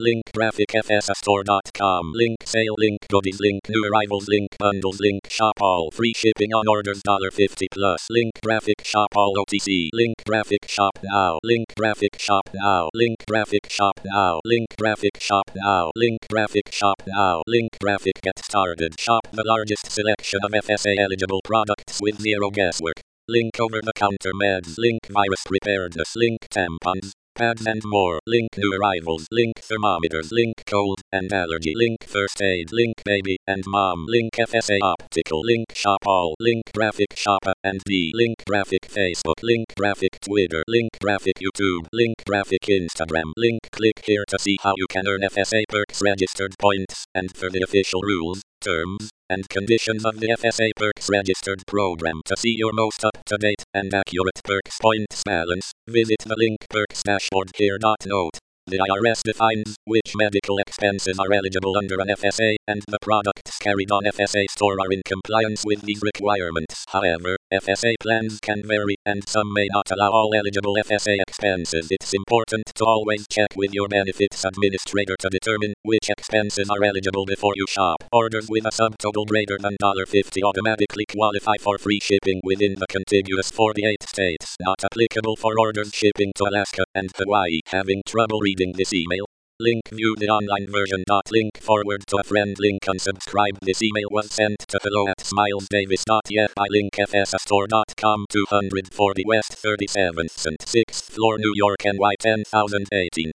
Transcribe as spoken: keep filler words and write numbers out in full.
link graphic f s a store dot com, link sale, link goodies, link new arrivals, link bundles, link shop all, free shipping on orders fifty dollars plus, link graphic shop all O T C, link graphic shop now, link graphic shop now, link graphic shop now, link graphic shop now, link graphic shop now, link graphic get started, shop the largest selection of F S A eligible products with zero guesswork, link over the counter meds, link virus preparedness, link tampons, pads and more, link new arrivals, link thermometers, link cold and allergy, link first aid, link baby and mom, link F S A optical, link shop all, link graphic shopper and D, link graphic Facebook, link graphic Twitter, link graphic YouTube, link graphic Instagram, link click here to see how you can earn F S A Perks registered points, and for the official rules, terms, and conditions of the F S A Perks registered program. To see your most up-to-date and accurate Perks points balance, visit the link Perks dashboard here. Note: the I R S defines which medical expenses are eligible under an F S A, and the products carried on F S A store are in compliance with these requirements. However, F S A plans can vary, and some may not allow all eligible F S A expenses. It's important to always check with your benefits administrator to determine which expenses are eligible before you shop. Orders with a subtotal greater than fifty dollars automatically qualify for free shipping within the contiguous forty-eight states. Not applicable for orders shipping to Alaska and Hawaii. Having trouble reading this email? Link view the online version. Link forward to a friend. Link unsubscribe. This email was sent to hello at smilesdavis.yet by link f s a store dot com, two forty West thirty-seventh and sixth floor, New York, N Y ten thousand eighteen.